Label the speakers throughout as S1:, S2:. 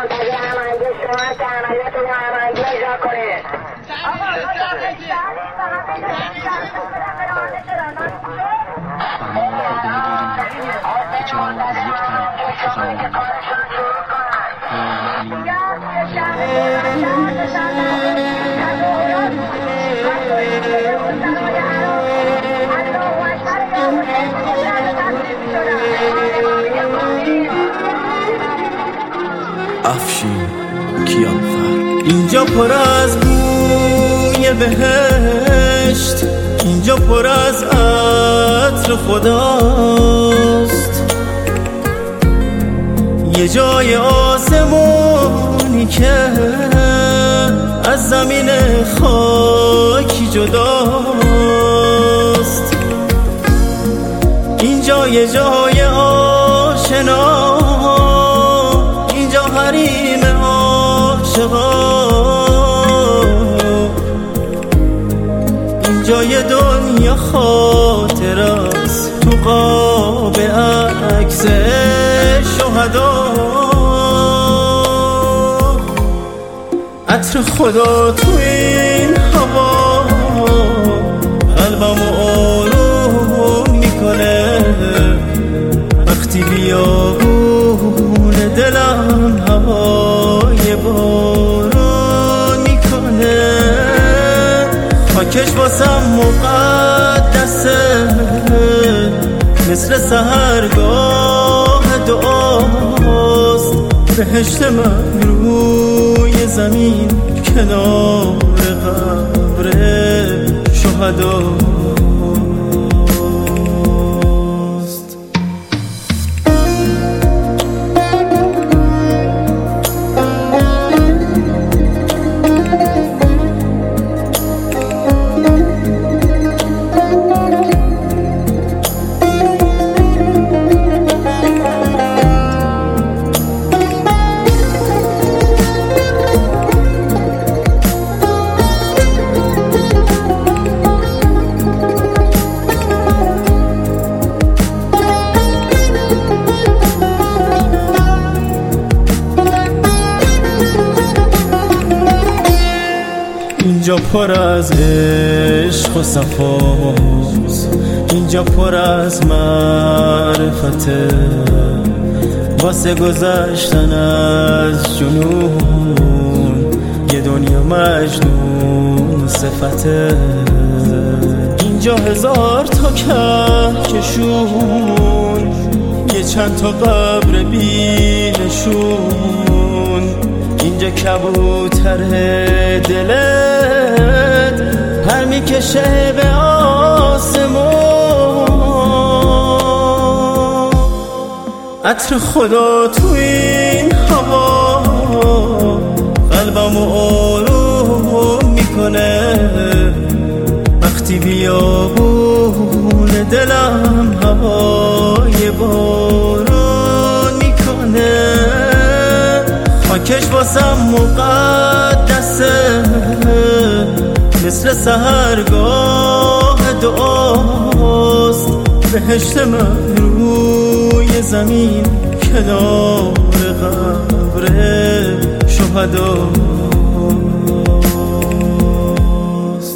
S1: منتظر هماهنگی شما که عملیاتون رو هماهنگی اجرا کنه.
S2: افشین کیانفر. اینجا پر از بوی بهشت، اینجا پر از عطر خداست، یه جای آسمونی که از زمین خاکی جداست. اینجا یه جای آشنا، اینجا حریم عاشقا، اینجا یه دنیا خاطر است تو قاب عکس شهدا. عطر خدا تو این هوا قلبمو آروم میکنه، وقتی بیابون دلم هوای بارون میکنه. خاکش واسم مقدسه، مثل سحرگاه دعاست. بهشت من روی زمین کنار قبر شهدا. اینجا پر از عشق و صفاست، اینجا پر از معرفته، واسه گذشتن از جنون یه دنیا مجنون صفته. اینجا هزار تا کهکشون، یه چند تا قبر بینشون، اینجا کبوتر دلت پر میکشه به آسمون. عطر خدا تو این هوا قلبمو آروم میکنه، وقتی بیابون دلم هوای بارون میکنه. خاکش واسم مقدسه، مثل سحرگاه دعاست. بهشت من روی زمین کنار قبر شهداست.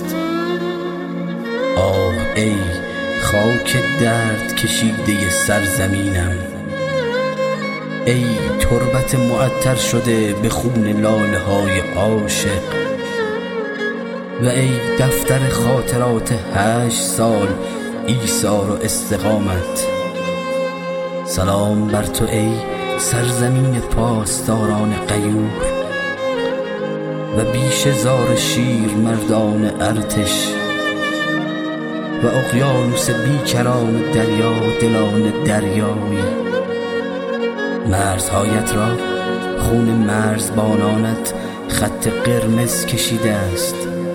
S3: آه ای خاک درد کشیده سرزمینم، ای تربت معطر شده به خون لاله های عاشق، و ای دفتر خاطرات 8 سال ایثار و استقامت. سلام بر تو ای سرزمین پاسداران غیور و بیش زار شیر مردان ارتش، و اقیانوس بیکران دریا دلان دریایی. مرزهایت را خون مرزبانانت خط قرمز کشیده است،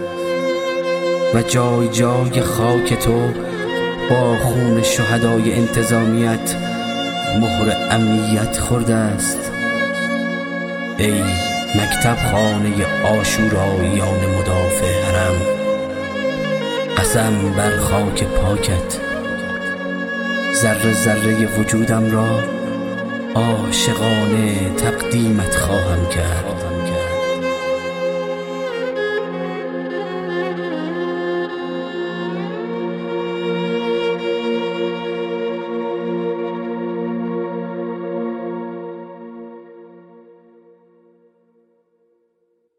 S3: و جای جای خاک تو با خون شهدای انتظامیت مهر امنیت خورده است. ای مکتب خانه عاشوراییان مدافع حرم، قسم بر خاک پاکت، ذره ذره وجودم را عاشقانه تقدیمت خواهم کرد.